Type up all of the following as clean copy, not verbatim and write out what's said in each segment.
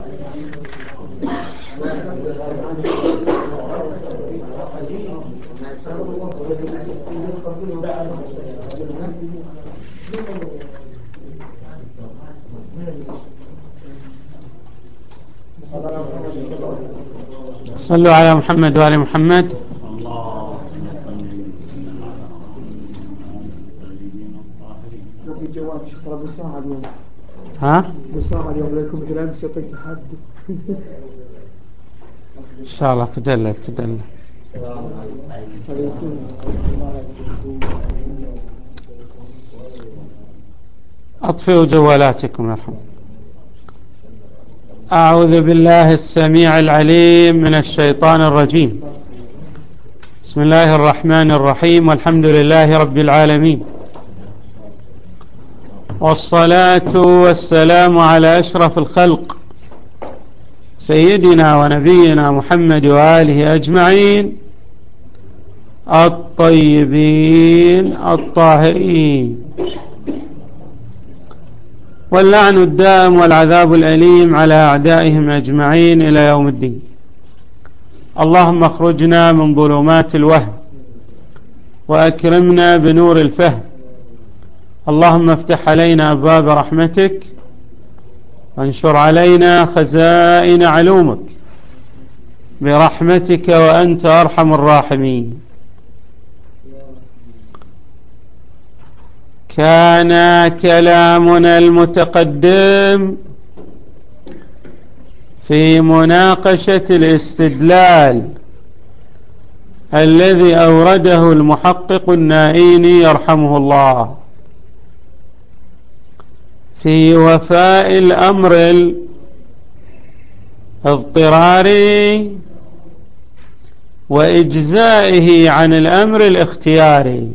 صلوا على محمد وآل محمد. ها؟ بساعة اليوم لكم كلام ستك حد إن شاء الله تدلل. أطفئوا جوالاتكم يرحم. أعوذ بالله السميع العليم من الشيطان الرجيم. بسم الله الرحمن الرحيم، والحمد لله رب العالمين، والصلاة والسلام على أشرف الخلق سيدنا ونبينا محمد وآله أجمعين الطيبين الطاهرين، واللعن الدائم والعذاب الأليم على أعدائهم أجمعين إلى يوم الدين. اللهم اخرجنا من ظلمات الوهم وأكرمنا بنور الفهم. اللهم افتح علينا أبواب رحمتك وانشر علينا خزائن علومك برحمتك وأنت أرحم الراحمين. كان كلامنا المتقدم في مناقشة الاستدلال الذي أورده المحقق النائيني يرحمه الله في وفاء الأمر الاضطراري وإجزائه عن الأمر الاختياري.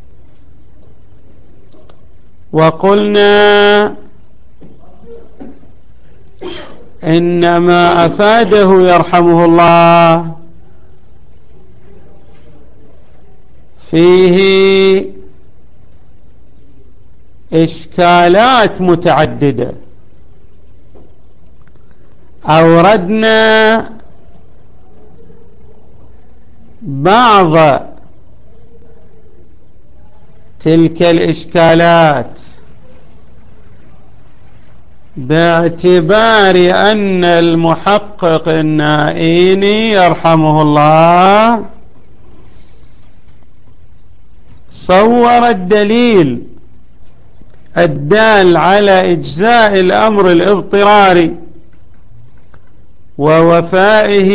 وقلنا إنما أفاده يرحمه الله فيه إشكالات متعددة. أوردنا بعض تلك الإشكالات باعتبار أن المحقق النائيني يرحمه الله صور الدليل الدال على إجزاء الأمر الاضطراري ووفائه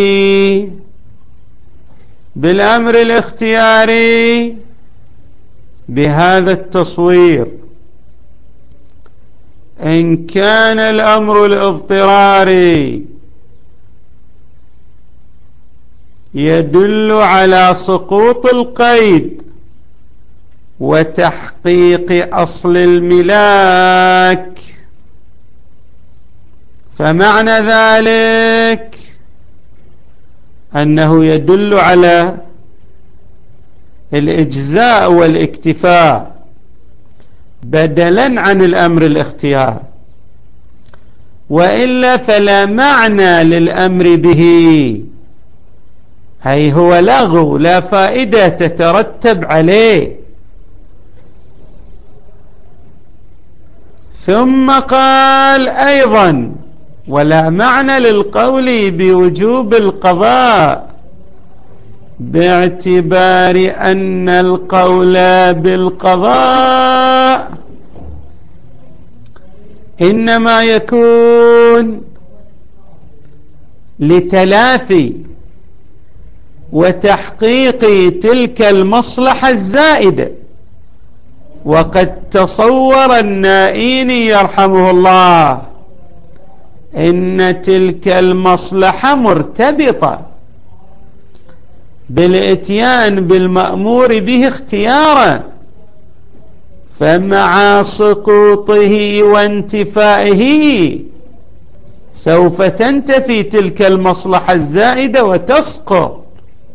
بالأمر الاختياري بهذا التصوير. إن كان الأمر الاضطراري يدل على سقوط القيد وتحقيق أصل الملاك، فمعنى ذلك أنه يدل على الإجزاء والاكتفاء بدلا عن الأمر الاختيار، وإلا فلا معنى للأمر به، أي هو لغو لا فائدة تترتب عليه. ثم قال أيضا ولا معنى للقول بوجوب القضاء باعتبار أن القول بالقضاء إنما يكون لتلافي وتحقيق تلك المصلحة الزائدة. وقد تصور النائيني يرحمه الله إن تلك المصلحة مرتبطة بالإتيان بالمأمور به اختيارا، فمع سقوطه وانتفائه سوف تنتفي تلك المصلحة الزائدة وتسقط.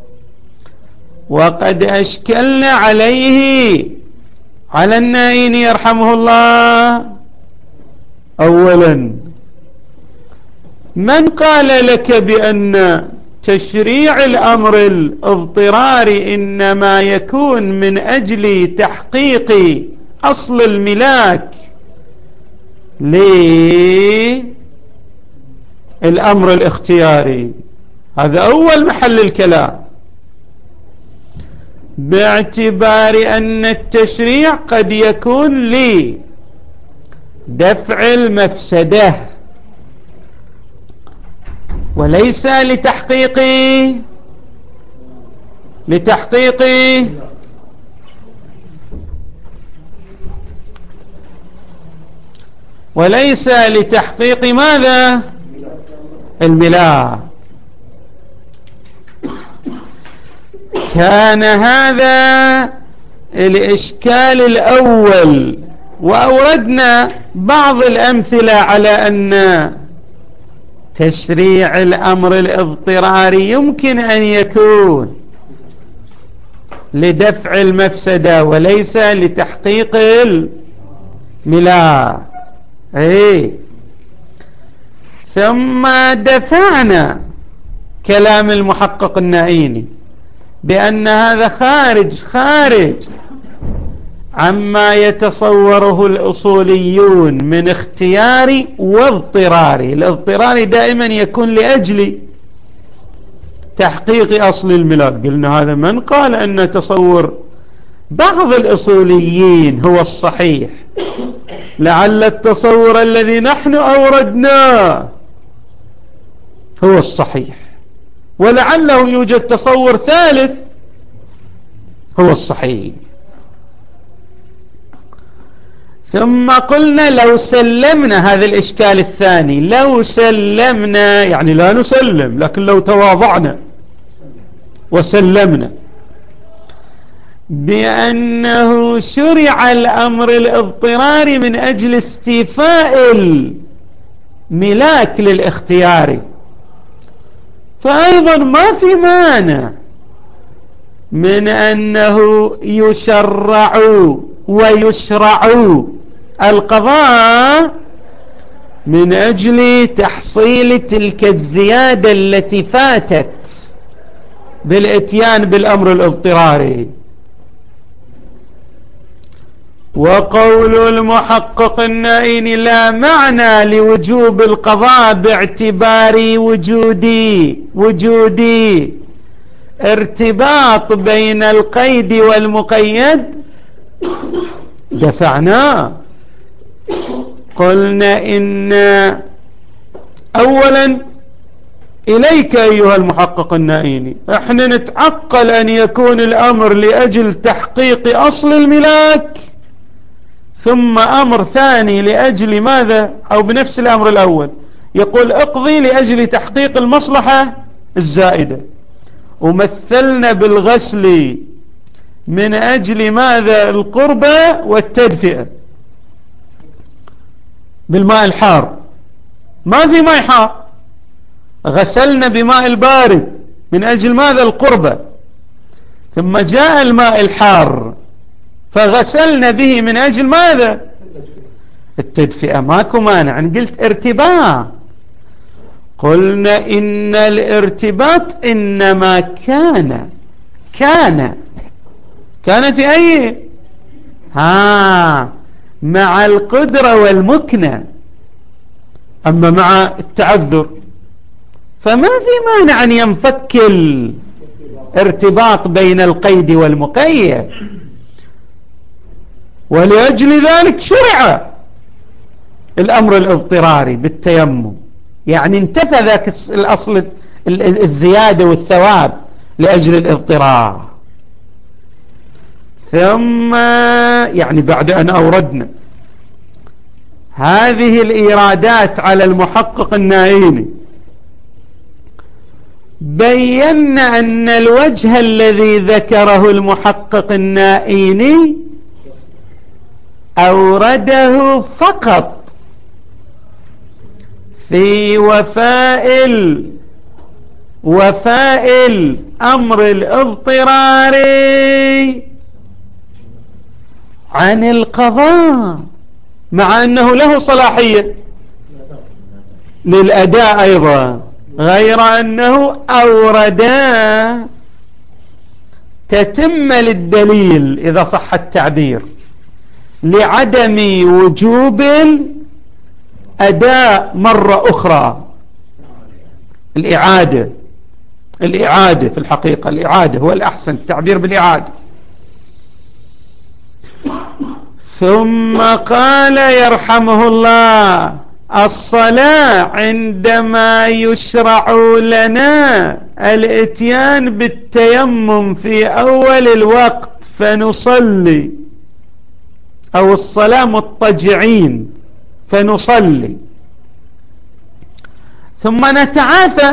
وقد أشكلنا عليه على النائيني يرحمه الله أولا من قال لك بأن تشريع الأمر الاضطراري إنما يكون من أجل تحقيق أصل الملاك للأمر الاختياري؟ هذا أول محل الكلام، باعتبار أن التشريع قد يكون لدفع المفسدة وليس لتحقيق ماذا؟ الملاك. كان هذا الإشكال الأول، وأوردنا بعض الأمثلة على أن تشريع الأمر الاضطراري يمكن أن يكون لدفع المفسدة وليس لتحقيق الملاك. ثم دفعنا كلام المحقق النائيني بأن هذا خارج عما يتصوره الأصوليون من اختياري واضطراري. الاضطراري دائما يكون لأجل تحقيق أصل الملاك. قلنا هذا من قال أن تصور بعض الأصوليين هو الصحيح، لعل التصور الذي نحن أوردناه هو الصحيح، ولعله يوجد تصور ثالث هو الصحيح. ثم قلنا لو سلمنا هذا الإشكال الثاني، لو سلمنا يعني لا نسلم، لكن لو تواضعنا وسلمنا بأنه شرع الأمر الاضطراري من أجل استيفاء الملاك للاختيار، فأيضا ما في مانع من أنه يشرع ويشرع القضاء من أجل تحصيل تلك الزيادة التي فاتت بالاتيان بالأمر الاضطراري. وقول المحقق النائيني لا معنى لوجوب القضاء باعتبار وجود ارتباط بين القيد والمقيد، دفعنا قلنا إن أولا إليك أيها المحقق النائيني، احنا نتعقل أن يكون الأمر لأجل تحقيق أصل الملاك، ثم أمر ثاني لأجل ماذا؟ أو بنفس الأمر الأول يقول اقضي لأجل تحقيق المصلحة الزائدة، ومثلنا بالغسل من أجل ماذا؟ القربة والتدفئة بالماء الحار، ما في ماء حار، غسلنا بماء البارد من أجل ماذا؟ القربة، ثم جاء الماء الحار فغسلنا به من أجل ماذا؟ التدفئة. ماكو مانع. قلت ارتباط، قلنا إن الارتباط إنما كان في أي مع القدرة والمكنة، أما مع التعذر فما في مانع أن ينفك الارتباط بين القيد والمقيد، ولأجل ذلك شرع الأمر الاضطراري بالتيمم، يعني انتفى ذاك الأصل الزيادة والثواب لأجل الاضطرار. ثم يعني بعد أن أوردنا هذه الإيرادات على المحقق النائيني، بينا أن الوجه الذي ذكره المحقق النائيني أورده فقط في وفاء الأمر الاضطراري عن القضاء، مع أنه له صلاحية. للأداء أيضا، غير أنه أورد تتم للدليل إذا صح التعبير لعدم وجوب الأداء مرة أخرى. الإعادة في الحقيقة الإعادة هو الأحسن، التعبير بالإعادة. ثم قال يرحمه الله: الصلاة عندما يشرع لنا الاتيان بالتيمم في أول الوقت فنصلي، أو الصلاة مضطجعين فنصلي، ثم نتعافى.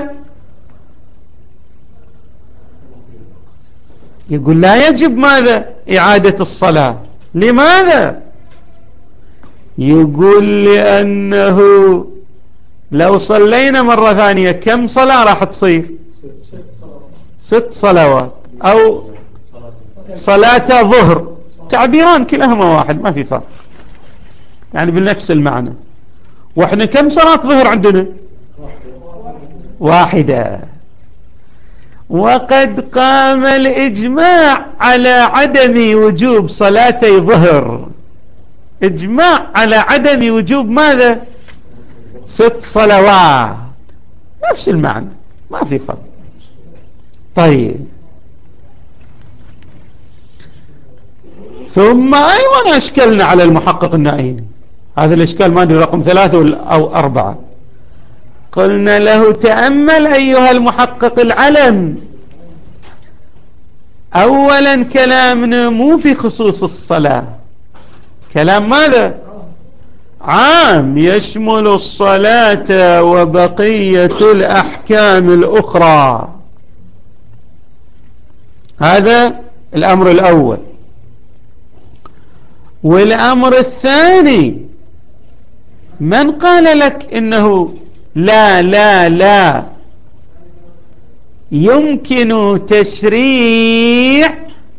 يقول لا يجب ماذا؟ إعادة الصلاة. لماذا؟ يقول لأنه لو صلينا مرة ثانية كم صلاة راح تصير؟ 6 صلوات، أو صلاة ظهر، تعبيران كلاهما واحد ما في فرق، يعني بنفس المعنى. واحنا كم صلاة ظهر عندنا؟ واحدة. وقد قام الإجماع على عدم وجوب صلاتي ظهر، إجماع على عدم وجوب ماذا؟ 6 صلوات، نفس المعنى ما في فرق. طيب، ثم أيضا أشكلنا على المحقق النائين، هذا الإشكال ما أدري رقم 3 أو 4. قلنا له: تأمل أيها المحقق العلم، أولا كلامنا مو في خصوص الصلاة، كلام ماذا؟ عام يشمل الصلاة وبقية الأحكام الأخرى. هذا الأمر الأول. والأمر الثاني: من قال لك إنه لا يمكن تشريع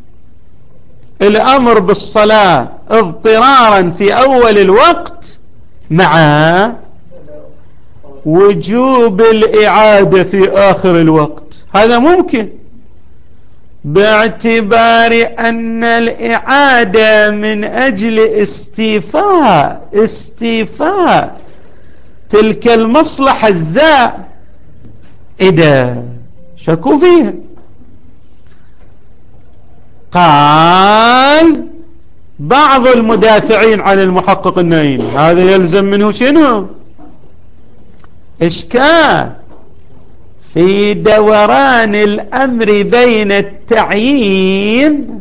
الأمر بالصلاة اضطرارا في أول الوقت مع وجوب الإعادة في آخر الوقت؟ هذا ممكن، باعتبار أن الإعادة من أجل استيفاء تلك المصلحة الزائدة. شكوا فيها. قال بعض المدافعين عن المحقق النائين: هذا يلزم منه شنو؟ إشكال في دوران الأمر بين التعيين،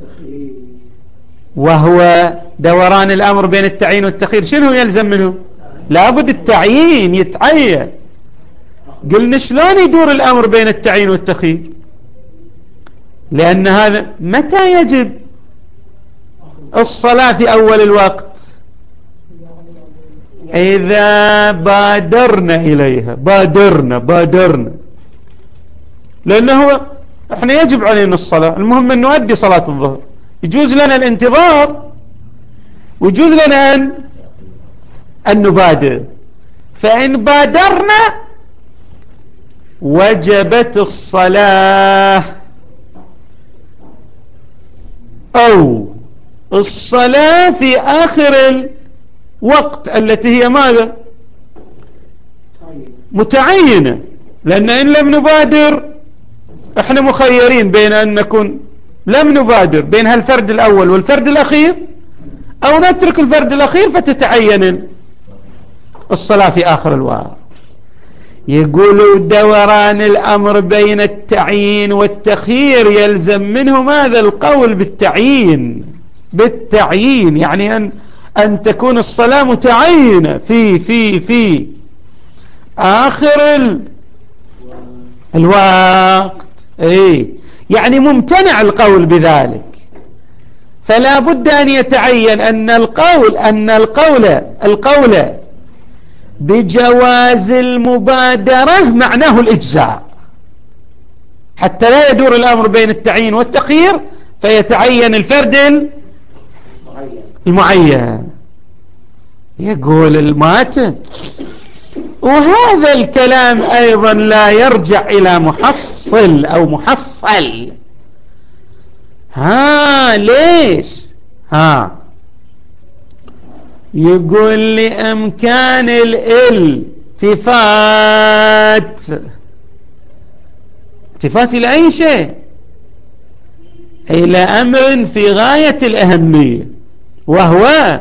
وهو دوران الأمر بين التعيين والتخيير شنو يلزم منه؟ لابد التعيين يتعين. قلنا شلون يدور الأمر بين التعيين والتخيير؟ لأن هذا متى يجب الصلاة في أول الوقت؟ إذا بادرنا إليها، بادرنا، لأنه احنا يجب علينا الصلاة، المهم أن نؤدي صلاة الظهر، يجوز لنا الانتظار ويجوز لنا أن نبادر. فإن بادرنا وجبت الصلاة، أو الصلاة في آخر الوقت التي هي ماذا؟ متعينة. لأن إن لم نبادر احنا مخيرين بين أن نكون لم نبادر بين هالفرد الأول والفرد الأخير، أو نترك الفرد الأخير فتتعين الصلاة في آخر الوقت. يقولوا دوران الأمر بين التعيين والتخيير يلزم منه ماذا؟ القول بالتعيين، يعني أن تكون الصلاة متعينة في آخر الوقت. يعني ممتنع القول بذلك. فلا بد أن يتعين أن القول بجواز المبادرة معناه الإجزاء، حتى لا يدور الأمر بين التعيين والتخيير فيتعين الفرد المعين. يقول الماتن: وهذا الكلام أيضا لا يرجع إلى محصل أو محصل. ليش؟ يقول لإمكان الالتفات إلى أي شيء، إلى أمر في غاية الأهمية، وهو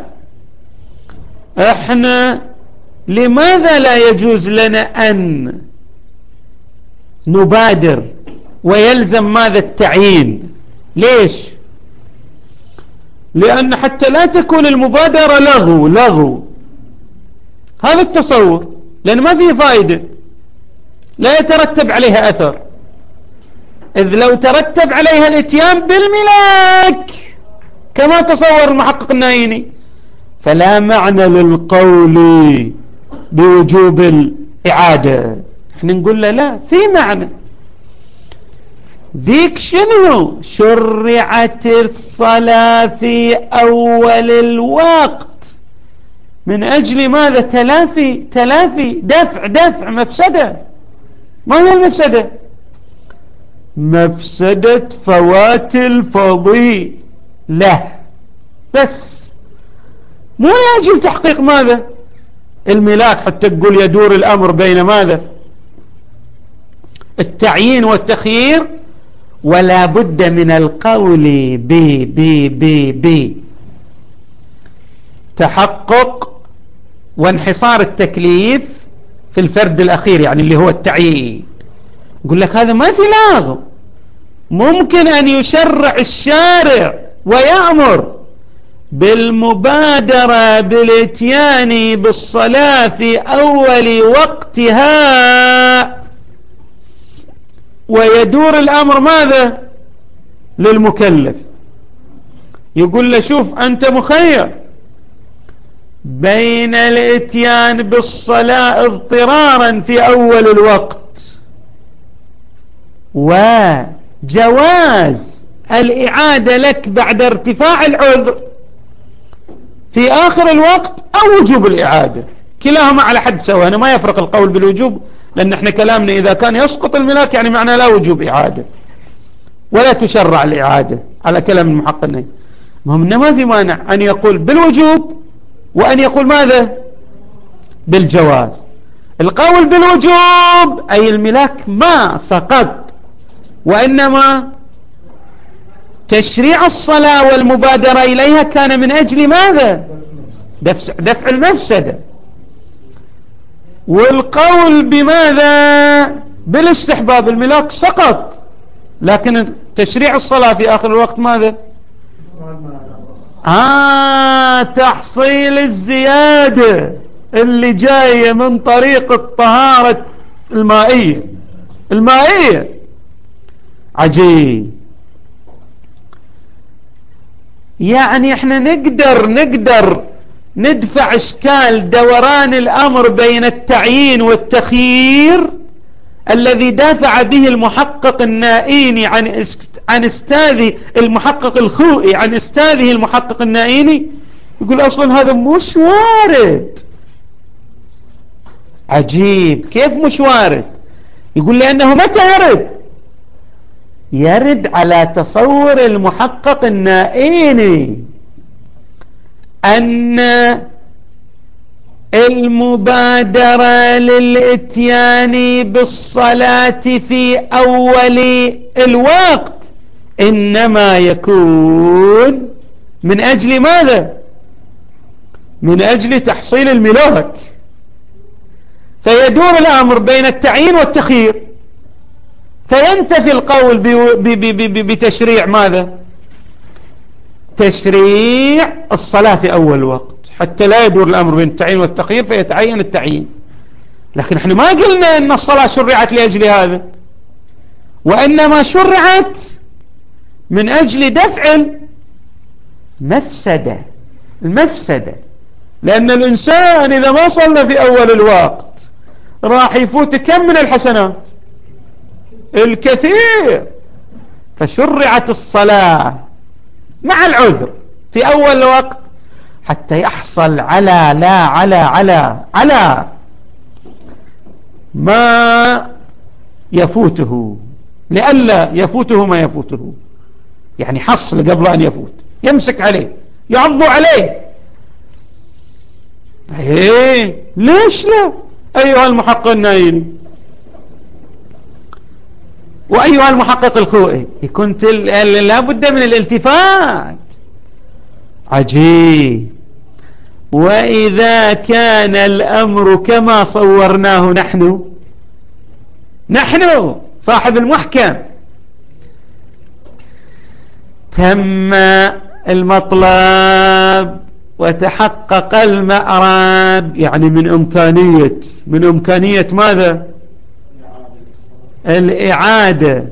إحنا لماذا لا يجوز لنا أن نبادر ويلزم ماذا التعيين؟ ليش؟ لأن حتى لا تكون المبادرة لغو هذا التصور، لأن ما فيه فائدة، لا يترتب عليها أثر، إذ لو ترتب عليها الاتيان بالملاك كما تصور المحقق النايني فلا معنى للقول بوجوب الإعادة. احنا نقول له لا، في معنى. ذيك شنو؟ شرعت الصلاة في أول الوقت من أجل ماذا؟ تلافي دفع مفسدة. ما هي المفسدة؟ مفسدة فوات الفضيلة بس، مو لأجل تحقيق ماذا؟ الملاك، حتى تقول يدور الأمر بين ماذا؟ التعيين والتخيير، ولا بد من القول تحقق وانحصار التكليف في الفرد الأخير، يعني اللي هو التعيين. يقول لك هذا ما في لاغ، ممكن أن يشرع الشارع ويأمر بالمبادرة بالاتيان بالصلاة في أول وقتها، ويدور الأمر ماذا؟ للمكلف. يقول له شوف أنت مخير بين الاتيان بالصلاة اضطرارا في أول الوقت وجواز الإعادة لك بعد ارتفاع العذر في آخر الوقت، أو وجوب الإعادة. كلاهما على حد سواء، أنا ما يفرق القول بالوجوب، لأن احنا كلامنا إذا كان يسقط الملاك يعني معنى لا وجوب إعادة ولا تشرع الإعادة على كلام المحققين. المهم إنه ما في مانع أن يقول بالوجوب وأن يقول ماذا؟ بالجواز. القول بالوجوب أي الملاك ما سقط، وإنما تشريع الصلاة والمبادرة إليها كان من أجل ماذا؟ دفع المفسدة. والقول بماذا؟ بالاستحباب، الملاك سقط، لكن تشريع الصلاة في آخر الوقت ماذا؟ تحصيل الزيادة اللي جاية من طريق الطهارة المائية. عجيب. يعني احنا نقدر ندفع اشكال دوران الامر بين التعيين والتخيير الذي دافع به المحقق النائيني عن استاذ المحقق الخوئي عن استاذه المحقق النائيني. يقول اصلا هذا مش وارد. عجيب، كيف مش وارد؟ يقول لانه متى يرد على تصور المحقق النائيني أن المبادرة للإتيان بالصلاة في أول الوقت إنما يكون من أجل ماذا؟ من أجل تحصيل الملاك، فيدور الأمر بين التعيين والتخيير، فينتفي القول بتشريع ماذا؟ تشريع الصلاة في أول وقت، حتى لا يدور الأمر بين التعيين والتخيير فيتعين التعيين. لكن احنا ما قلنا أن الصلاة شرعت لأجل هذا، وإنما شرعت من أجل دفع المفسدة. لأن الإنسان إذا ما صلى في أول الوقت راح يفوت كم من الحسنات؟ الكثير. فشرعت الصلاة مع العذر في أول الوقت حتى يحصل على ما يفوته، لئلا يفوته ما يفوته، يعني حصل قبل أن يفوت، يمسك عليه، يعض عليه. ليش لا أيها المحقق النايلي وأيها المحقق الخوئي، كنت لابد من الالتفات. عجيب. وإذا كان الأمر كما صورناه نحن صاحب المحكم، تم المطلب وتحقق المأرب، يعني من إمكانية ماذا؟ الإعادة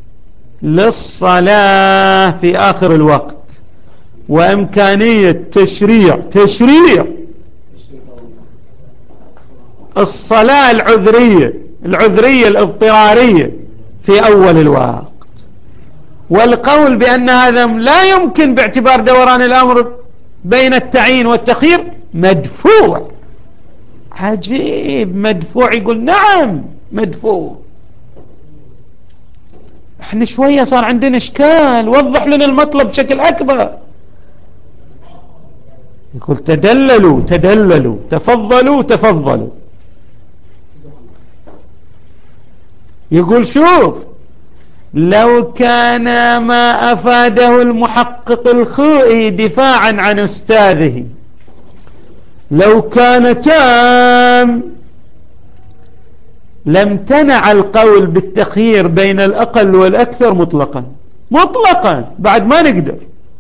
للصلاة في آخر الوقت، وإمكانية تشريع الصلاة العذرية الاضطرارية في أول الوقت. والقول بأن هذا لا يمكن باعتبار دوران الأمر بين التعيين والتخيير مدفوع. عجيب، مدفوع. يقول نعم مدفوع. احنا شوية صار عندنا اشكال، وضح لنا المطلب بشكل اكبر. يقول تدللوا تفضلوا. يقول شوف، لو كان ما أفاده المحقق الخوئي دفاعا عن أستاذه، لو كان تام لم تنع القول بالتخيير بين الأقل والأكثر مطلقا بعد ما نقدر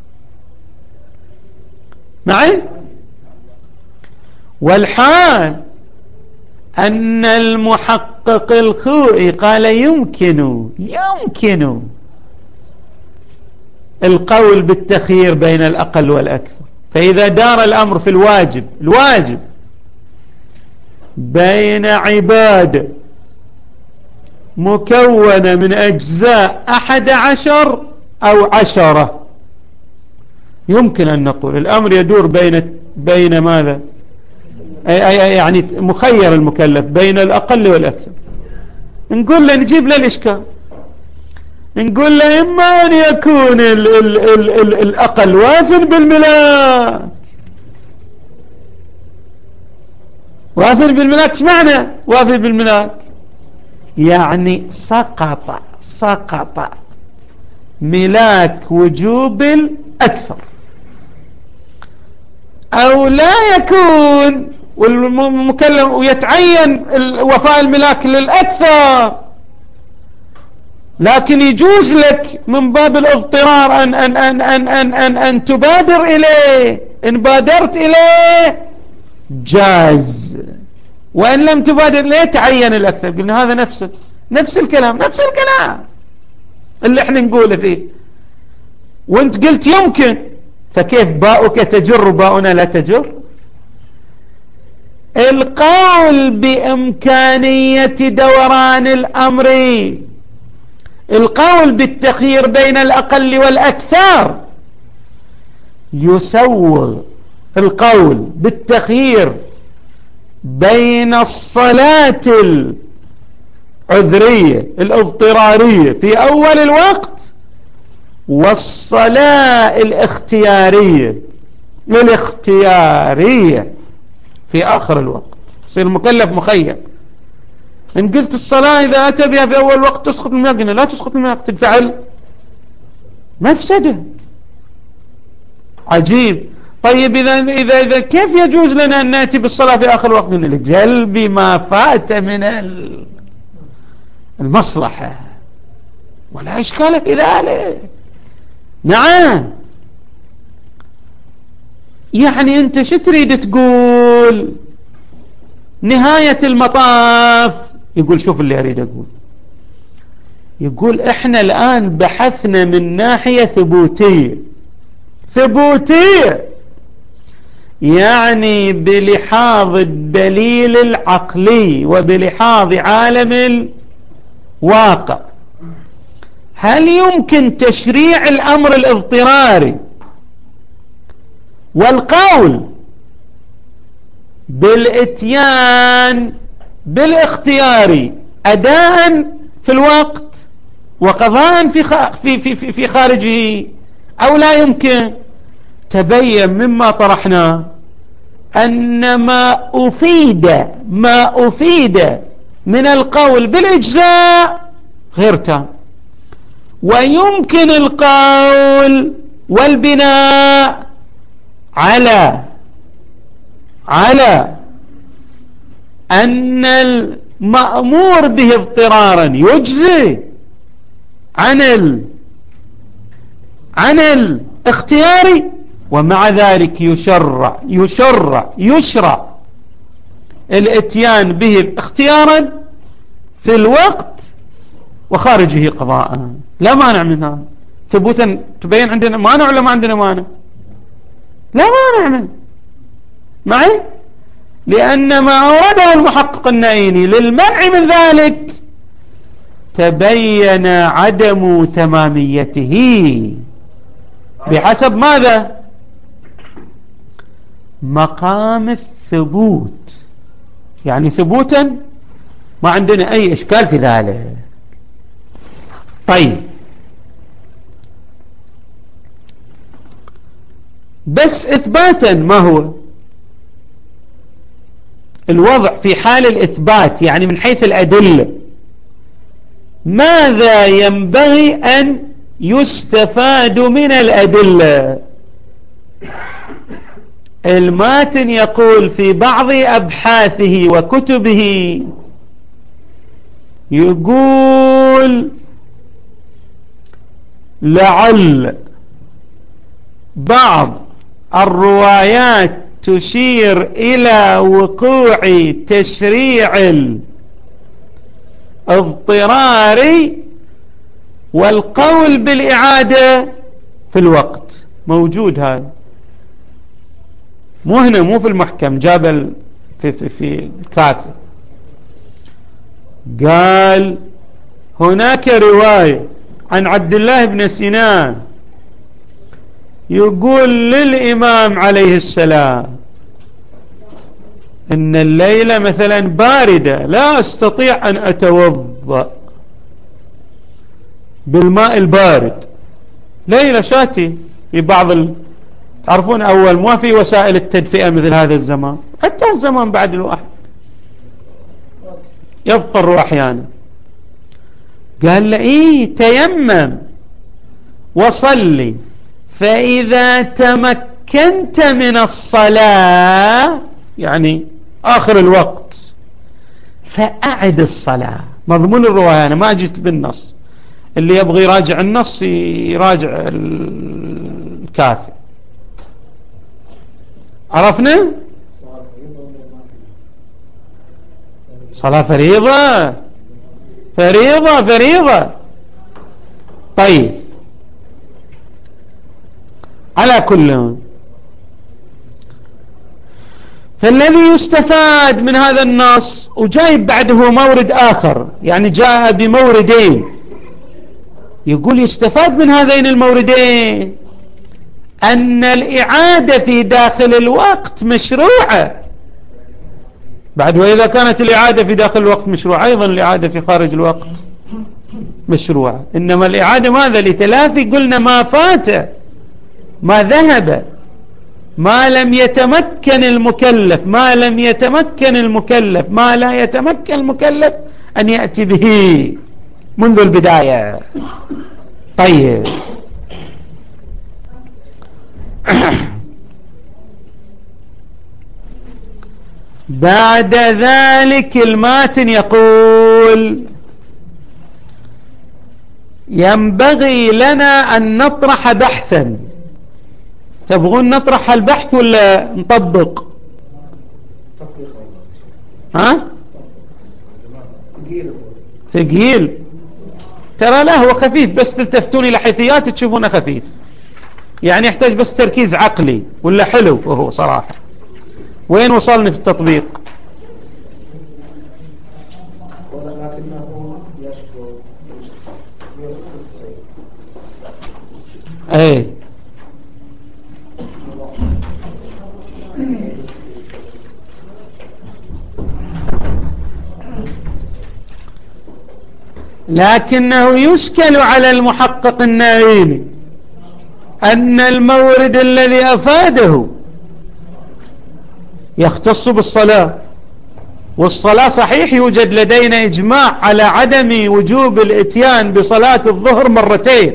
معي. والحال أن المحقق الخوئي قال يمكن القول بالتخيير بين الأقل والأكثر. فإذا دار الأمر في الواجب بين عبادة مكونة من أجزاء 11 أو 10، يمكن أن نقول الأمر يدور بين ماذا؟ يعني مخير المكلف بين الأقل والأكثر. نقول له نجيب له الإشكال، نقول له إما أن يكون الأقل وافر بالملاك. ايش معنى وافر بالملاك؟ يعني سقط ملاك وجوب الأكثر، أو لا يكون والمكلف ويتعين وفاء الملاك للأكثر، لكن يجوز لك من باب الاضطرار أن تبادر إليه. إن بادرت إليه جاز، وإن لم تبادر إليه تعين الأكثر. قلنا هذا نفس الكلام اللي احنا نقوله فيه. وانت قلت يمكن، فكيف باؤك تجر باؤنا لا تجر؟ القول بإمكانية دوران الأمر، القول بالتخيير بين الأقل والأكثر يسوغ القول بالتخيير بين الصلاة العذرية الاضطرارية في أول الوقت والصلاة الاختيارية في آخر الوقت. يصير المكلف مخير. إن قلت الصلاة إذا أتى بها في أول وقت تسقط الماء، قلنا لا تسقط الماء، تنفعل مفسدة. عجيب. طيب إذا كيف يجوز لنا أن نأتي بالصلاة في آخر الوقت؟ قلنا لجلب ما فات من المصلحة، ولا إشكال في ذلك. نعم. يعني أنت شو تريد تقول نهاية المطاف؟ يقول شوف اللي أريد أقول، يقول إحنا الآن بحثنا من ناحية ثبوتية، يعني بلحاظ الدليل العقلي وبلحاظ عالم الواقع. هل يمكن تشريع الأمر الاضطراري والقول بالاتيان بالاختيار أداء في الوقت وقضاء في خارجه أو لا يمكن؟ تبين مما طرحنا أن ما أفيد من القول بالإجزاء غير تام، ويمكن القول والبناء على أن المأمور به اضطرارا يجزي عن الاختيار، ومع ذلك يشرع الاتيان به اختيارا في الوقت وخارجه قضاء. لا مانع منها ثبوتا. تبين عندنا مانع ولا ما عندنا مانع؟ لا مانع منه معي، لأن ما أورده المحقق النعيني للمنع من ذلك تبين عدم تماميته بحسب ماذا؟ مقام الثبوت، يعني ثبوتا ما عندنا أي إشكال في ذلك. طيب، بس إثباتا ما هو الوضع في حال الإثبات؟ يعني من حيث الأدلة ماذا ينبغي أن يستفاد من الأدلة؟ الماتن يقول في بعض أبحاثه وكتبه، يقول لعل بعض الروايات تشير إلى وقوع تشريع الاضطرار والقول بالإعادة في الوقت. موجود هذا، مو هنا، مو في المحكم، جاب في الكافي. قال هناك رواية عن عبد الله بن سينان يقول للإمام عليه السلام إن الليلة مثلا باردة لا أستطيع أن أتوضأ بالماء البارد، ليلة شاتي في بعض تعرفون أول ما في وسائل التدفئة مثل هذا الزمان، حتى الزمان بعد الواحد يضطر أحيانا. قال له إيه تيمم وصلي، فإذا تمكنت من الصلاة يعني آخر الوقت فأعد الصلاة. مضمون الرواية، أنا ما جيت بالنص، اللي يبغي يراجع النص يراجع الكافي. عرفنا صلاة فريضة. طيب، على كل، فالذي يستفاد من هذا النص، وجايب بعده مورد آخر، يعني جاء بموردين، يقول يستفاد من هذين الموردين أن الإعادة في داخل الوقت مشروعة بعد، وإذا كانت الإعادة في داخل الوقت مشروعة، أيضا الإعادة في خارج الوقت مشروعة. إنما الإعادة ماذا؟ لتلافي قلنا ما فات، ما ذهب، ما لم يتمكن المكلف، ما لا يتمكن المكلف أن يأتي به منذ البداية. طيب، بعد ذلك الماتن يقول ينبغي لنا أن نطرح بحثا. تبغون نطرح البحث ولا نطبق؟ ها؟ ثقيل ترى، لا هو خفيف، بس تلتفتون إلى حيثيات تشوفونه خفيف، يعني يحتاج بس تركيز عقلي، ولا حلو وهو صراحة. وين وصلنا في التطبيق؟ ايه لكنه يشكل على المحقق النائلي أن المورد الذي أفاده يختص بالصلاة، والصلاة صحيح يوجد لدينا إجماع على عدم وجوب الإتيان بصلاة الظهر مرتين،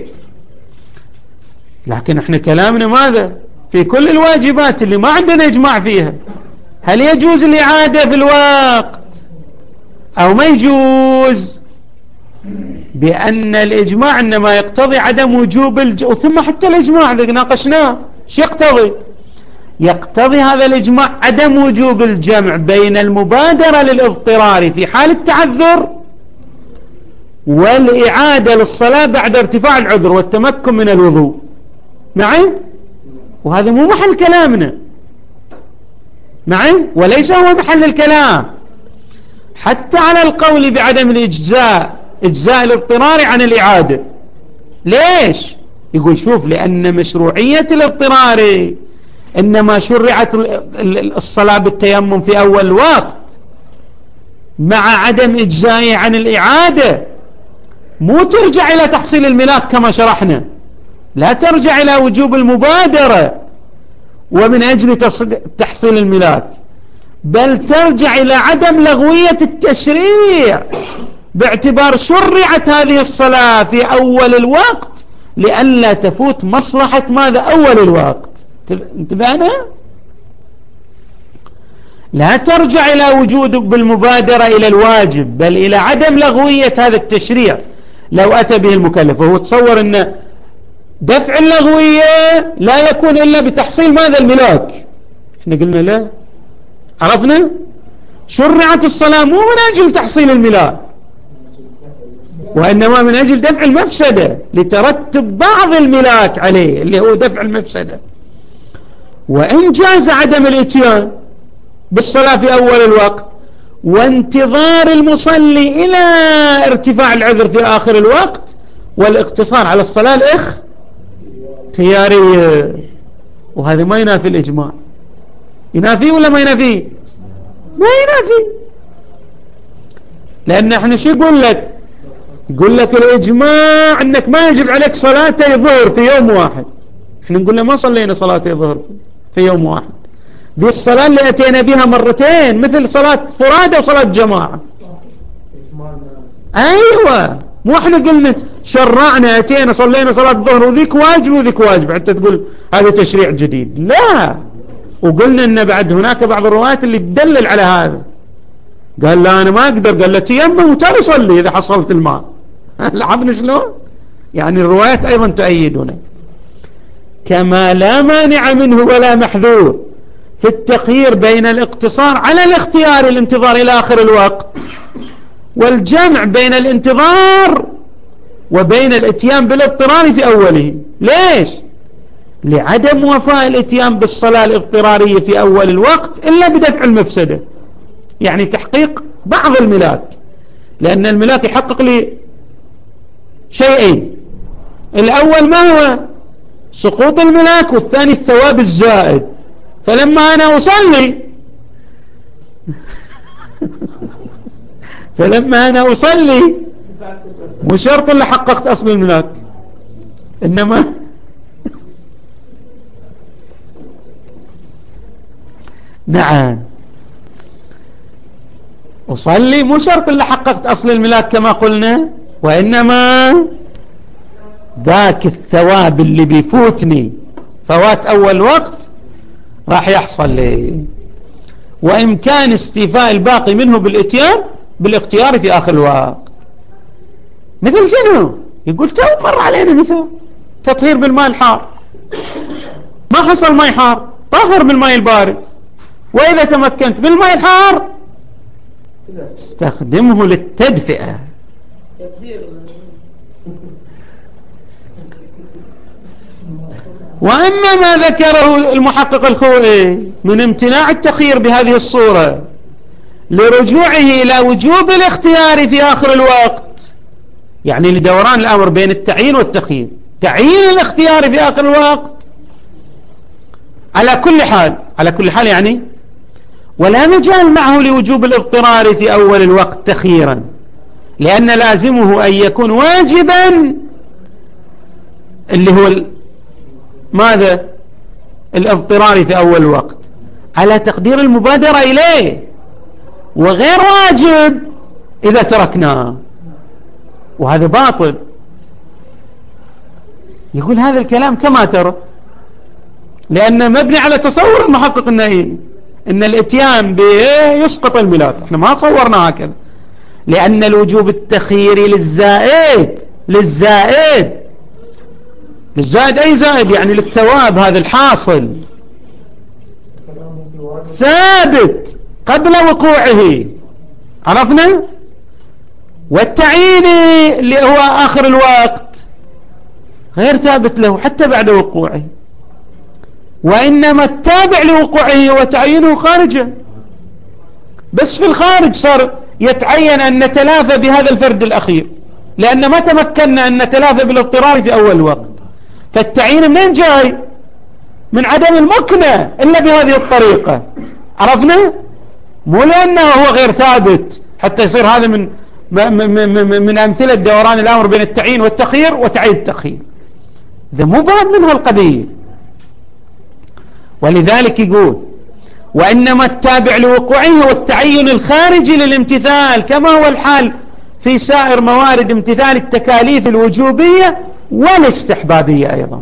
لكن احنا كلامنا ماذا في كل الواجبات اللي ما عندنا إجماع فيها؟ هل يجوز الإعادة في الوقت أو ما يجوز؟ بأن الإجماع إنما يقتضي عدم وجوب ثم حتى الإجماع اللي ناقشناه شو يقتضي؟ يقتضي هذا الإجماع عدم وجوب الجمع بين المبادرة للاضطرار في حال التعذر والإعادة للصلاة بعد ارتفاع العذر والتمكن من الوضوء معي؟ وهذا مو محل كلامنا معي، وليس هو محل الكلام حتى على القول بعدم إجزاء الاضطرار عن الإعادة. ليش؟ يقول شوف، لأن مشروعية الاضطرار إنما شرعت الصلاة بالتيمم في أول وقت مع عدم إجزائه عن الإعادة، مو ترجع إلى تحصيل الملاك كما شرحنا، لا ترجع إلى وجوب المبادرة ومن أجل تحصيل الملاك، بل ترجع إلى عدم لغوية التشريع باعتبار شرعت هذه الصلاة في أول الوقت لئلا تفوت مصلحة ماذا؟ أول الوقت. انتبهنا؟ لا ترجع إلى وجود بالمبادرة إلى الواجب، بل إلى عدم لغوية هذا التشريع لو أتى به المكلف. وهو تصور أن دفع اللغوية لا يكون إلا بتحصيل ماذا؟ الملاك. احنا قلنا لا، عرفنا شرعت الصلاة مو من أجل تحصيل الملاك، وإنما من أجل دفع المفسدة لترتب بعض الملاك عليه اللي هو دفع المفسدة. وإن جاز عدم الإتيان بالصلاة في أول الوقت وانتظار المصلي إلى ارتفاع العذر في آخر الوقت والاقتصار على الصلاة الاختيارية، وهذا ما ينافي الإجماع. ينافيه ولا ما ينافيه؟ ما ينافي، لأن احنا شو يقول لك؟ يقول لك الإجماع أنك ما يجب عليك صلاتي ظهر في يوم واحد. احنا نقول له ما صلينا صلاتي ظهر في يوم واحد، دي الصلاة اللي أتينا بها مرتين، مثل صلاة فرادة وصلاة جماعة. أيوة، مو احنا قلنا شرعنا أتينا صلينا صلاة ظهر وذيك واجب وذيك واجب حتى تقول هذا تشريع جديد؟ لا. وقلنا أن بعد هناك بعض الروايات اللي تدلل على هذا. قال لا أنا ما أقدر، قال له تيمم وتالي صلي إذا حصلت الماء. لاحظنا شلون؟ يعني الروايات أيضا تؤيدنا. كما لا مانع منه ولا محذور في التخيير بين الاقتصار على الاختيار الانتظار إلى آخر الوقت والجمع بين الانتظار وبين الاتيان بالاضطرار في أوله. ليش؟ لعدم وفاء الاتيان بالصلاة الاضطرارية في أول الوقت إلا بدفع المفسدة، يعني تحقيق بعض الملاك، لأن الملاك يحقق لي شيئين: الأول ما هو؟ سقوط الملاك، والثاني الثواب الزائد. فلما أنا أصلي مو شرط اللي حققت أصل الملاك، إنما نعم أصلي مو شرط اللي حققت أصل الملاك كما قلنا، وإنما ذاك الثواب اللي بيفوتني فوات أول وقت راح يحصل لي، وإمكان استيفاء الباقي منه بالاتيان بالاختيار في آخر الوقت. مثل شنو؟ يقول تو مر علينا مثل تطهير بالماء الحار، ما حصل ماء حار طهر بالماء البارد، وإذا تمكنت بالماء الحار استخدمه للتدفئة. وأما ما ذكره المحقق الخوئي من امتناع التخيير بهذه الصورة لرجوعه إلى وجوب الاختيار في آخر الوقت، يعني لدوران الأمر بين التعيين والتخيير، تعيين الاختيار في آخر الوقت على كل حال يعني، ولا مجال معه لوجوب الاضطرار في أول الوقت تخييرا، لأن لازمه أن يكون واجبا اللي هو ماذا الاضطراري في أول وقت على تقدير المبادرة إليه، وغير واجب إذا تركناه، وهذا باطل. يقول هذا الكلام كما ترى، لأنه مبني على تصور المحقق النائي إن الاتيان به يسقط الميلاد. احنا ما صورنا هكذا، لأن الوجوب التخييري للزائد أي زائد يعني للثواب، هذا الحاصل ثابت قبل وقوعه، عرفنا؟ والتعيين اللي هو آخر الوقت غير ثابت له حتى بعد وقوعه، وإنما التابع لوقوعه وتعيينه خارجه. بس في الخارج صار يتعين أن نتلافى بهذا الفرد الأخير، لأن ما تمكنا أن نتلافى بالاضطرار في أول وقت. فالتعيين منين جاي؟ من عدم المكنة إلا بهذه الطريقة، عرفنا؟ مو لأنه هو غير ثابت حتى يصير هذا من أمثلة دوران الأمر بين التعيين والتخيير وتعيين التخيير، إذا مو باب منها القضية. ولذلك يقول وإنما التابع لوقوعه هو التعين الخارجي للامتثال، كما هو الحال في سائر موارد امتثال التكاليف الوجوبية والاستحبابية أيضا.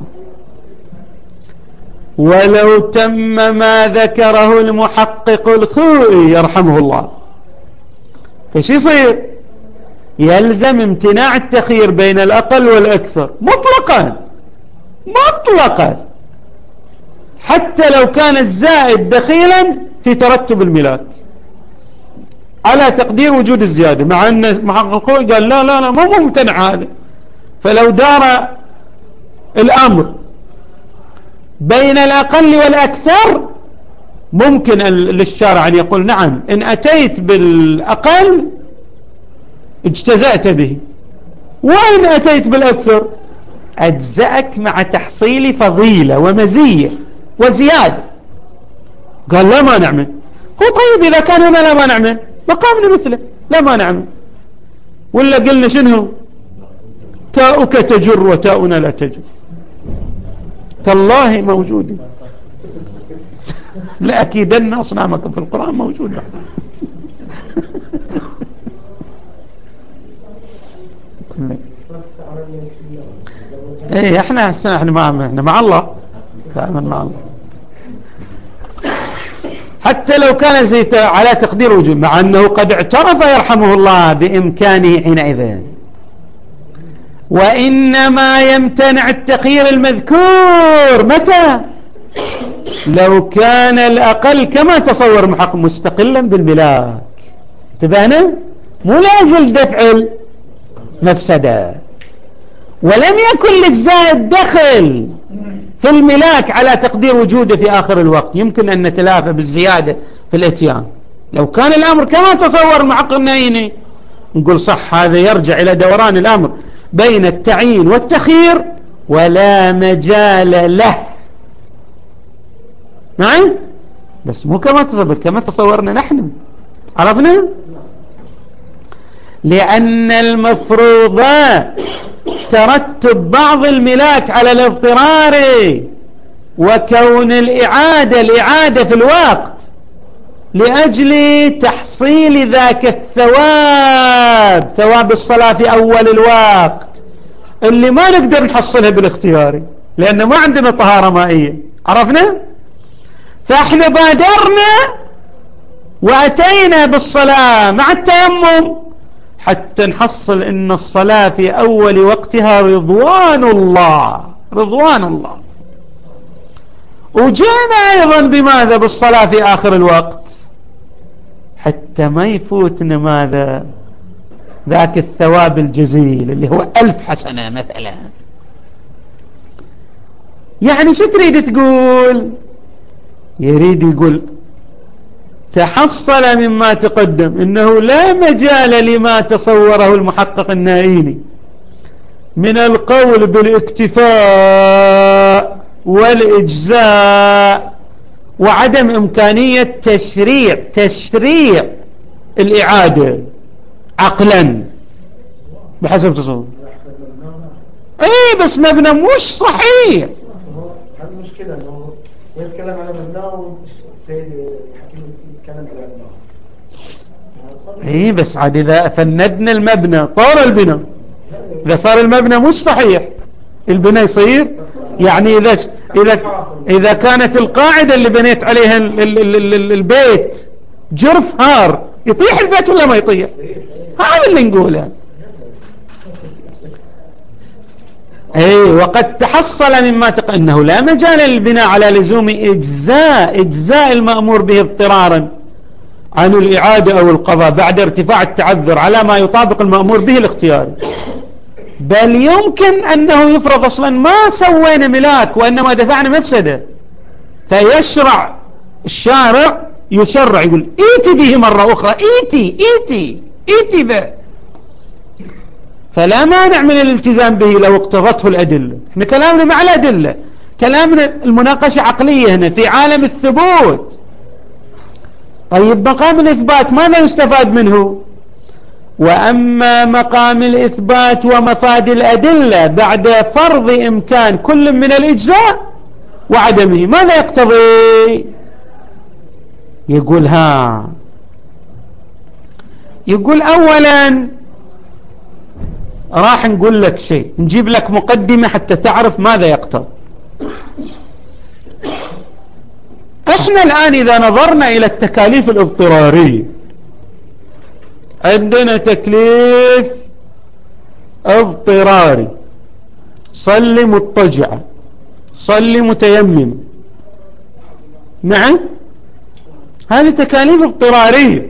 ولو تم ما ذكره المحقق الخوئي يرحمه الله، فش يصير؟ يلزم امتناع التخيير بين الأقل والأكثر مطلقا حتى لو كان الزائد دخيلا في ترتب الملاك على تقدير وجود الزيادة، مع أن محقق الخوئي قال لا مو ممتنع هذا. فلو دار الأمر بين الأقل والأكثر ممكن للشارع أن يقول نعم إن أتيت بالأقل اجتزأت به، وإن أتيت بالأكثر أجزأك مع تحصيل فضيلة ومزية وزيادة. قال لا ما نعمل. هو طيب إذا كان هنا لا ما نعمل مقامنا مثله لا ما نعمل، ولا قلنا شنو؟ تاؤك تجر وتاؤنا لا تجر. تالله موجود، لأكيدن أصنامكم في القرآن موجودة. ايه احنا مع الله، دائما مع الله، حتى لو كان زيت على تقدير وجود، مع أنه قد اعترف يرحمه الله بإمكانه حينئذ. وإنما يمتنع التخيير المذكور متى؟ لو كان الأقل كما تصور محقق مستقلا بالملاك، انتبهنا؟ مو لازم دفع المفسدة، ولم يكن للزائد دخل في الملاك على تقدير وجوده في آخر الوقت، يمكن أن نتلافى بالزيادة في الاتيان. لو كان الأمر كما تصور المحقق النائي نقول صح، هذا يرجع إلى دوران الأمر بين التعيين والتخيير ولا مجال له معي، بس مو كما تصورنا نحن، عرفنا؟ لأن المفروض ترتب بعض الملاك على الاضطرار، وكون الإعادة في الوقت لأجل تحصيل ذاك الثواب، ثواب الصلاة في أول الوقت اللي ما نقدر نحصلها بالاختياري لأن ما عندنا طهارة مائية، عرفنا؟ فاحنا بادرنا وأتينا بالصلاة مع التيمم حتى نحصل إن الصلاة في أول وقتها رضوان الله، وجينا أيضا بماذا؟ بالصلاة في آخر الوقت حتى ما يفوتنا ماذا؟ ذاك الثواب الجزيل اللي هو 1000 حسنة مثلا. يعني شو تريد تقول؟ يريد يقول تحصل مما تقدم إنه لا مجال لما تصوره المحقق النائي من القول بالاكتفاء والإجزاء وعدم إمكانية تشريع الإعادة عقلا بحسب تصور. ايه بس مبنى مش صحيح. هذه المشكلة انه يتكلم على مبنى والسيد الحكيم يتكلم على مبنى. ايه بس عاد اذا فندنا المبنى طار البناء، اذا صار المبنى مش صحيح البناء يصير. يعني اذا كانت القاعدة اللي بنيت عليها البيت جرف هار، يطيح البيت ولا ما يطيح؟ هذا اللي نقوله. ايه وقد تحصل مما انه لا مجال للبناء على لزوم اجزاء المأمور به اضطرارا عن الإعادة أو القضاء بعد ارتفاع التعذر على ما يطابق المأمور به الاختياري، بل يمكن أنه يفرض أصلا ما سوينا ملاك وإنما دفعنا مفسدة، فيشرع الشارع يشرع يقول ايتي به مرة أخرى، ايتي به، فلا مانع من الالتزام به لو اقتضته الأدلة. احنا كلامنا مع الأدلة، كلامنا المناقشة عقلية هنا في عالم الثبوت. طيب مقام الإثبات ماذا يستفاد منه؟ وأما مقام الإثبات ومفاد الأدلة بعد فرض إمكان كل من الإجزاء وعدمه ماذا يقتضي؟ يقول أولا راح نقول لك شيء، نجيب لك مقدمة حتى تعرف ماذا يقتضي. احنا الآن إذا نظرنا إلى التكاليف الاضطرارية، عندنا تكليف اضطراري، صلي مضطجعة، صلي متيمم، نعم هذه تكاليف اضطرارية.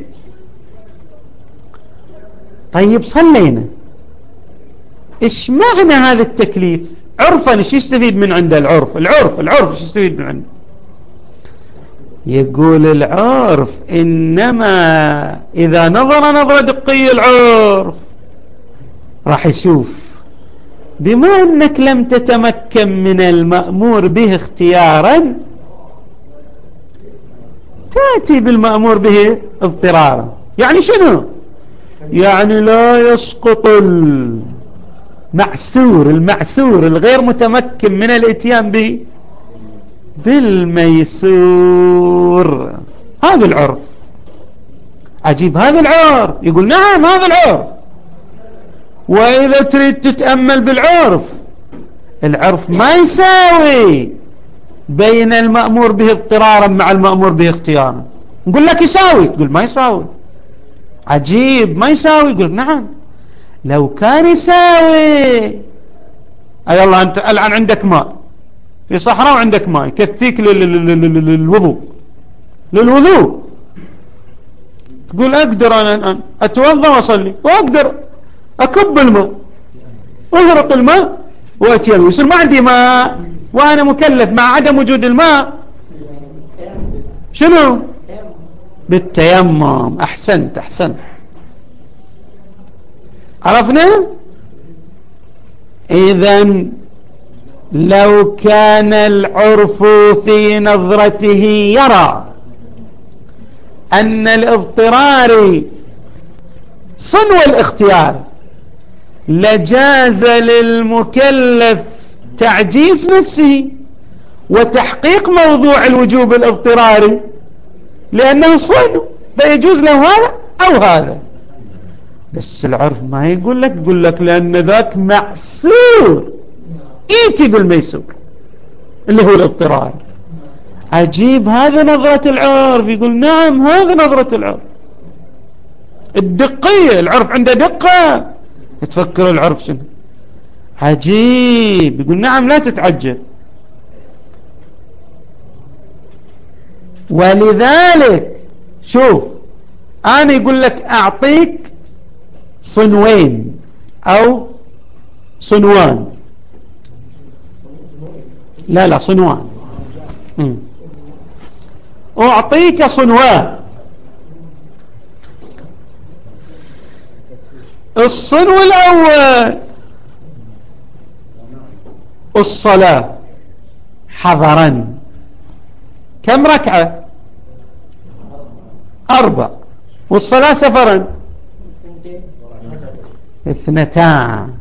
طيب صلينا، ايش معنى هذا التكليف عرفا؟ ايش يستفيد من عند العرف ايش يستفيد من عنده؟ يقول العرف إنما إذا نظرة دقية العرف راح يشوف بما أنك لم تتمكن من المأمور به اختيارا تأتي بالمأمور به اضطرارا. يعني شنو؟ يعني لا يسقط المعسور الغير متمكن من الاتيان به بالميسور. هذا العرف. عجيب هذا العرف. يقول نعم هذا العرف. وإذا تريد تتأمل بالعرف، العرف ما يساوي بين المأمور به اضطرارا مع المأمور به اختيارا. نقول لك يساوي، تقول ما يساوي. عجيب ما يساوي. يقول نعم لو كان يساوي. أي الله أنت الآن عندك ماء في صحراء وعندك ماء يكفيك للوضوء، تقول أقدر أنا أتوضأ وأصلي، وأقدر أكب الماء وأغرق الماء وأتيمم، يصير ما عندي ماء وأنا مكلف مع عدم وجود الماء شنو؟ بالتيمم. أحسنت عرفنا. إذن لو كان العرف في نظرته يرى أن الاضطرار صنو الاختيار لجاز للمكلف تعجيز نفسه وتحقيق موضوع الوجوب الاضطراري لأنه صنو، فيجوز له هذا أو هذا. بس العرف ما يقول لك لأن ذاك معسور، ايتي بالميسور اللي هو الاضطرار. عجيب هذا نظرة العرف. يقول نعم هذا نظرة العرف الدقية. العرف عنده دقة. تفكر العرف شنو؟ عجيب. يقول نعم لا تتعجب. ولذلك شوف أنا يقول لك أعطيك صنوين أو صنوان، لا صنوان، أعطيك صنوان. الصنو الأول الصلاة حضرا، كم ركعة؟ 4. والصلاة سفرا 2.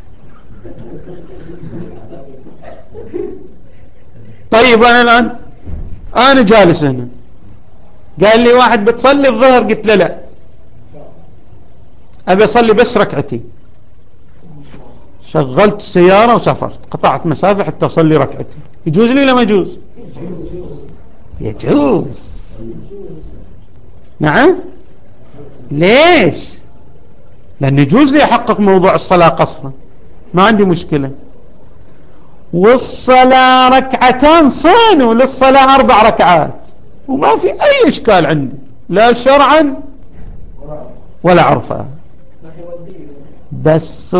طيب أنا الآن أنا جالس هنا، قال لي واحد بتصلي الظهر، قلت له لا، أبي أصلي بس ركعتين. شغلت السيارة وسافرت، قطعت مسافة حتى أصلي ركعتين. يجوز لي ولا ما يجوز؟ يجوز. نعم. ليش؟ لأن يجوز لي أحقق موضوع الصلاة قصرا، ما عندي مشكلة. والصلاة ركعتان صانوا للصلاة 4 ركعات، وما في أي إشكال عندي، لا شرعا ولا عرفا. بس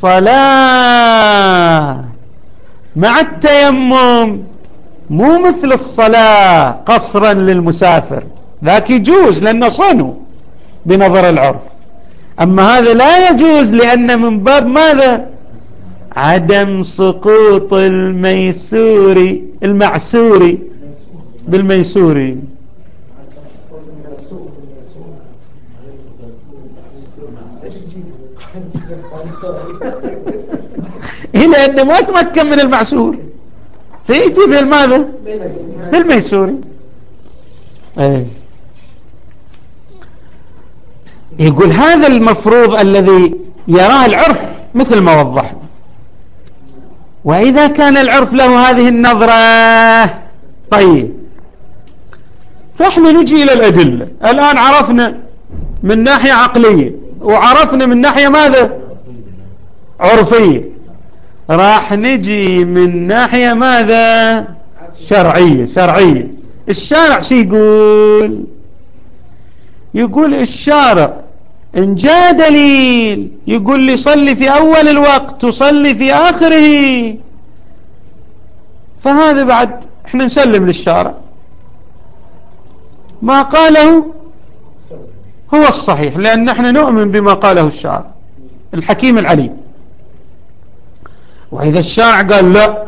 الصلاة مع التيمم مو مثل الصلاة قصرا للمسافر، ذاك يجوز لأنه صانوا بنظر العرف. أما هذا لا يجوز، لأن من باب ماذا؟ عدم سقوط المعسور بالميسور. إلى أنه ما تمكن من المعسور فيجي بالماذا؟ بالميسور. يقول هذا المفروض الذي يراه العرف مثل ما وضحنا. وإذا كان العرف له هذه النظرة، طيب فإحنا نجي إلى الأدلة. الآن عرفنا من ناحية عقلية، وعرفنا من ناحية ماذا؟ عرفية. راح نجي من ناحية ماذا؟ شرعية. الشارع شو يقول الشارع إن جاء دليل يقول لي صلي في أول الوقت وصلي في آخره، فهذا بعد احنا نسلم للشارع، ما قاله هو الصحيح، لأن احنا نؤمن بما قاله الشارع الحكيم العليم. وإذا الشارع قال لا،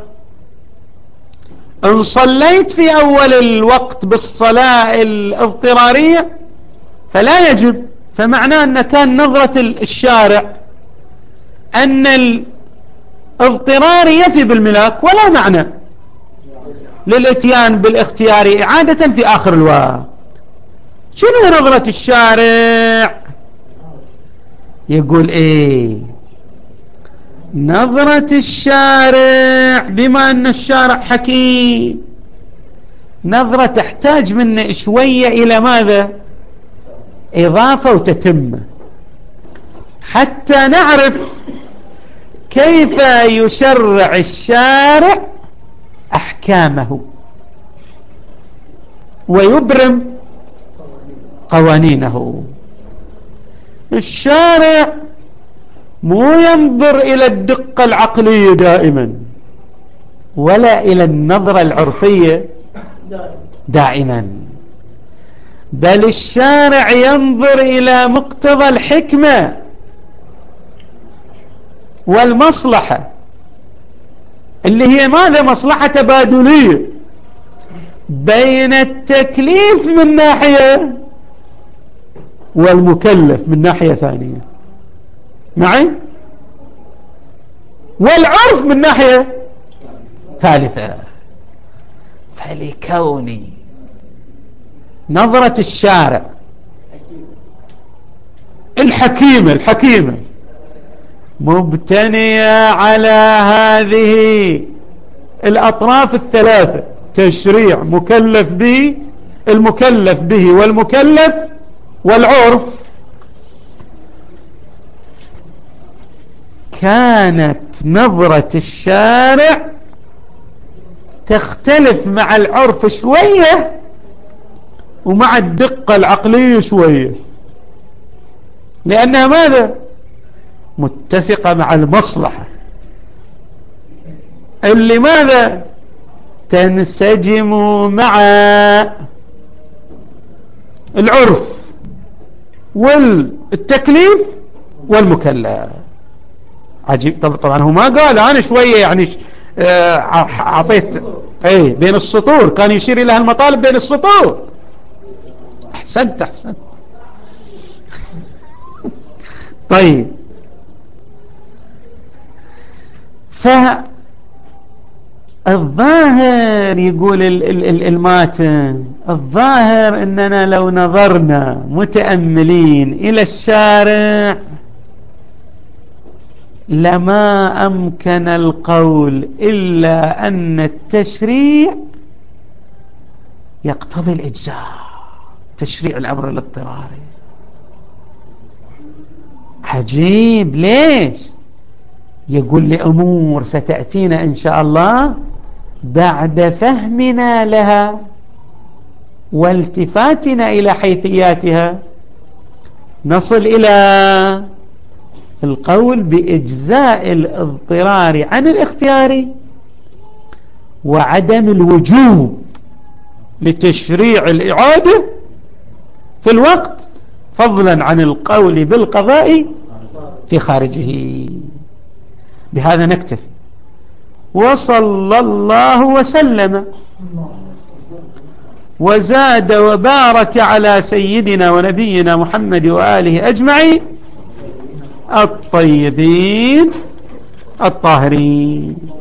إن صليت في أول الوقت بالصلاة الاضطرارية فلا يجب، فمعناه أن كان نظرة الشارع أن الاضطرار يفي بالملاك، ولا معنى للاتيان بالاختيار إعادة في آخر الوقت. شنو نظرة الشارع؟ يقول نظرة الشارع بما أن الشارع حكيم، نظرة تحتاج منا شوية إلى ماذا؟ إضافة وتتمة، حتى نعرف كيف يشرع الشارع أحكامه ويبرم قوانينه. الشارع مو ينظر إلى الدقة العقلية دائما، ولا إلى النظرة العرفية دائما، بل الشارع ينظر إلى مقتضى الحكمة والمصلحة، اللي هي ماذا؟ مصلحة تبادلية بين التكليف من ناحية والمكلف من ناحية ثانية، معي؟ والعرف من ناحية ثالثة. فلكوني نظرة الشارع الحكيمة مبتنية على هذه الأطراف الثلاثة: تشريع مكلف به، المكلف به والمكلف والعرف، كانت نظرة الشارع تختلف مع العرف شوية ومع الدقة العقلية شوية، لأنها ماذا؟ متفقة مع المصلحة اللي ماذا؟ تنسجم مع العرف والتكليف والمكلف. عجيب. طبعا هو ما قال، أنا شوية يعني أعطيت بين السطور، كان يشير إلى المطالب بين السطور. أحسنت. طيب فالظاهر يقول الماتن، الظاهر أننا لو نظرنا متأملين إلى الشارع لما أمكن القول إلا أن التشريع يقتضي الإجزاء، تشريع الأمر الاضطراري. عجيب، ليش؟ يقول لأمور ستأتينا إن شاء الله بعد فهمنا لها والتفاتنا إلى حيثياتها نصل إلى القول بإجزاء الاضطرار عن الاختياري وعدم الوجوب لتشريع الإعادة في الوقت، فضلا عن القول بالقضاء في خارجه. بهذا نكتفي، وصلى الله وسلم وزاد وبارك على سيدنا ونبينا محمد وآله أجمعين الطيبين الطاهرين.